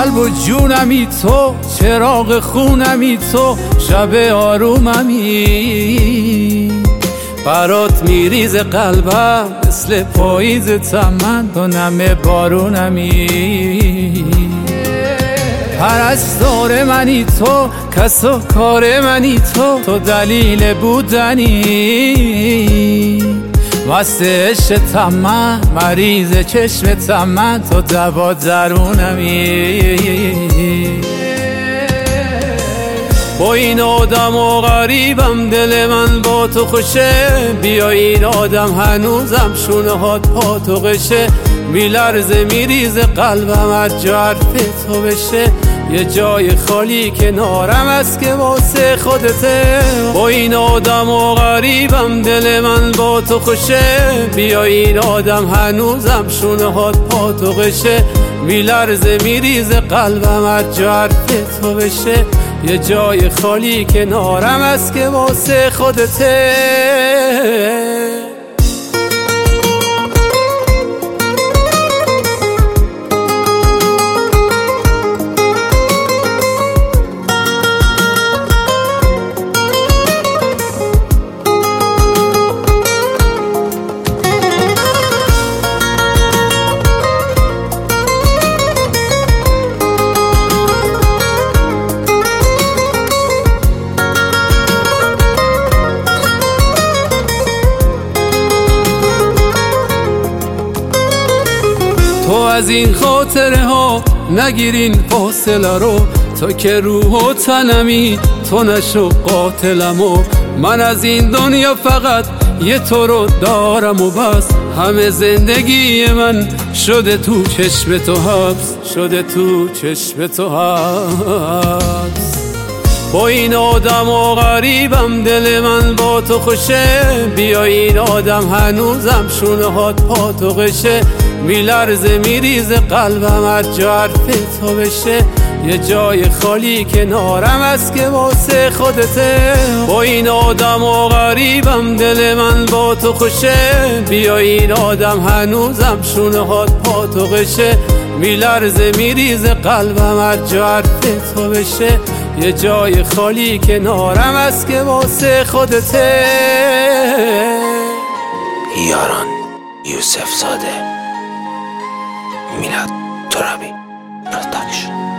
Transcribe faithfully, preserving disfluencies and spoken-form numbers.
قلب و جونمی تو، چراغ خونمی تو، شب آروممی. برات میریز قلبم مثل پاییز چمن، تو نم بارونمی. پرستار منی تو، کس و کار منی تو، تو دلیل بودنی. مست عشق تمن، مریض چشم تمن، تو دوا درونمی. با این آدم و غریبم، دل من با تو خوشه. بیا این آدم هنوزم شونه هات پا تو قشه. میلرزه میریز قلبم از جا حرف تو بشه. یه جای خالی کنارم است که واسه خودته. با این آدم و غریبم، دل من با تو خوشه. بیا این آدم هنوزم شونه هات پا تو قشه. میلرزه میریز قلبم از جا حرف تو بشه. یه جای خالی کنارم است که واسه خودته. تو از این خاطره ها نگیرین فاصله رو. تو که روح و تنمی، تو نشو قاتلم. و من از این دنیا فقط یه تو رو دارم و بس. همه زندگی من شده تو چشم تو حبس، شده تو چشم تو حبس. با این آدم و غریبم، دل من با تو خوشه. بیا این آدم هنوزم شونه هات پا تو قشه. میلرزه میریز قلبم از جا حرف تو بشه. یه جای خالی کنارم است که واسه خودته. با این آدم و غریبم، دل من با تو خوشه. بیا این آدم هنوزم شونه هات پا تو قشه. میلرزه میریز قلبم از جا حرف تو بشه. یه جای خالی کنارم است که واسه خودته. یاران یوسف زاده، میلاد ترابی پروداکشن.